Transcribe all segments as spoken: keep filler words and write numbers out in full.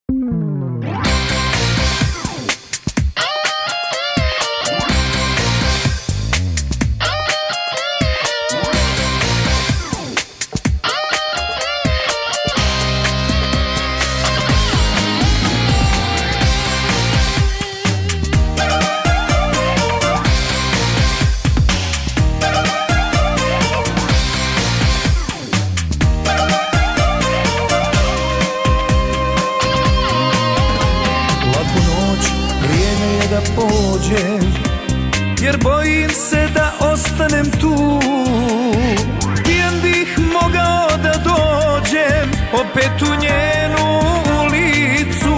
Jer bojim se da ostanem tu. Pijan bih mogao da dođem opet u njenu ulicu.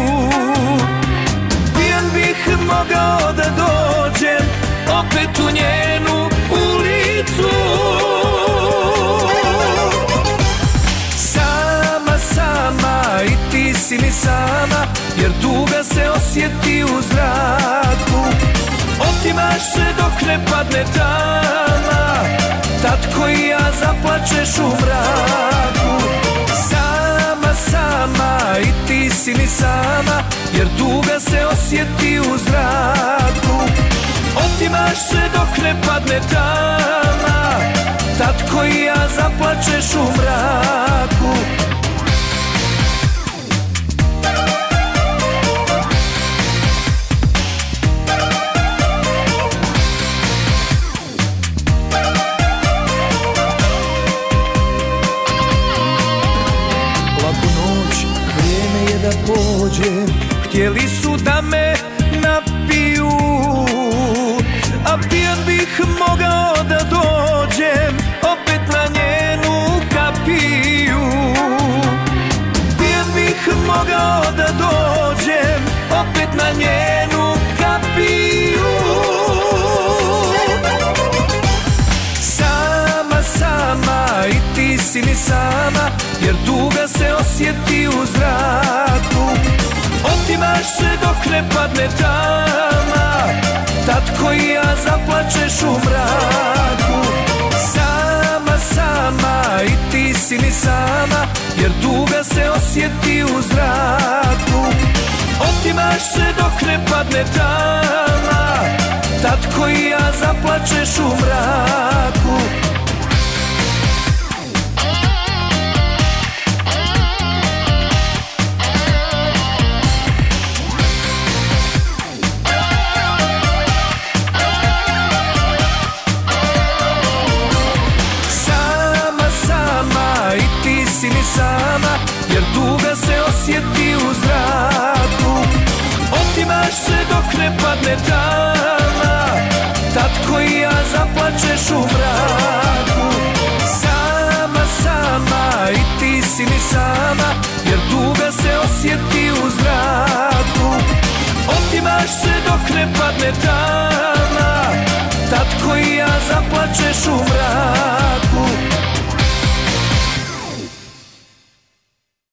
Pijan bih mogao da dođem opet u njenu ulicu. Sama, sama i ti si mi sama, jer tuga se osjeti u zraku. Otimaš se dok ne padne tama, tad koji ja zaplačeš u mraku. Sama, sama i ti si mi sama, jer tuga se osjeti u zraku. Otimaš se dok ne padne tama, tad koji ja zaplačeš u mraku. Pođem, htjeli su da me napiju, a pijan bih mogao da dođem opet na njenu kapiju. Pijan bih mogao da dođem opet na njenu kapiju. Sama, sama i ti si mi sama, jer tuga se osjeti u zraku. Otimaš se dok ne padne tama, tad koji ja zaplačeš u mraku. Sama, sama i ti si mi sama, jer tuga se osjeti u zraku. Otimaš se dok ne padne tama, tad koji ja zaplačeš u mraku. Si mi sama, jer tuga se osjeti u zraku. Otimaš se dok ne padne tama, tad koji ja zaplačeš u mraku. Sama, sama i ti si mi sama, jer tuga se osjeti u zraku. Otimaš se dok ne padne tama, tad koji ja zaplačeš u mraku.